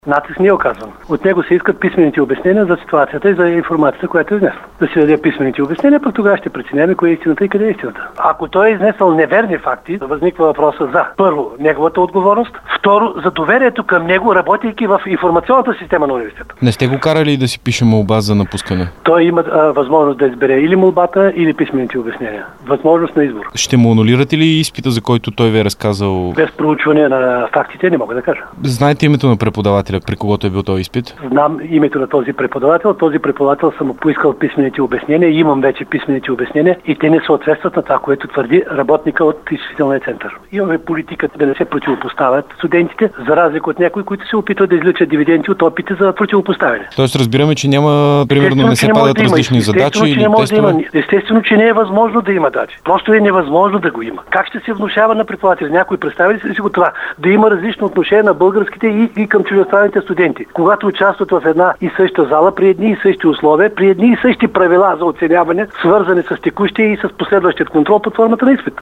Натиск не е оказван. От него се искат писмените обяснения за ситуацията и за информацията, която е изнесла. Да си даде писмените обяснения, пък тогава ще преценяваме кое е истината и къде е истината. Ако той е изнесъл неверни факти, възниква въпроса за първо, неговата отговорност, второ, за доверието към него, работейки в информационната система на университета. Не сте го карали да си пише молба за напускане? Той има възможност да избере или молбата, или писмените обяснения. Възможност на избор. Ще му анулирате ли изпита, за който той ви е разказал? Без проучване на фактите не мога да кажа. Знаете името на преподавателя, при когото е бил този изпит? Знам името на този преподавател. Този преподавател съм поискал писмените обяснения. Имам вече писмените обяснения и те не съответстват на това, което твърди работника от изчислителния център. Имаме политиката да не се противопоставят студентите, за разлика от някои, които се опитват да извличат дивиденти от опити за противопоставяне. Тоест разбираме, че няма, примерно, не се падат различни задачи или тестове? Естествено, че не е възможно да има задачи. Просто е невъзможно да го има. Как ще се внушава на преподаватели? Някой представи ли си го това? Да има различно отношение на българските и към чуждестранните студенти. Когато участват в една и съща зала, при едни и същи условия, при едни и същи правила за оценяване, свързани с текущия и с последващият контрол под формата на изпит.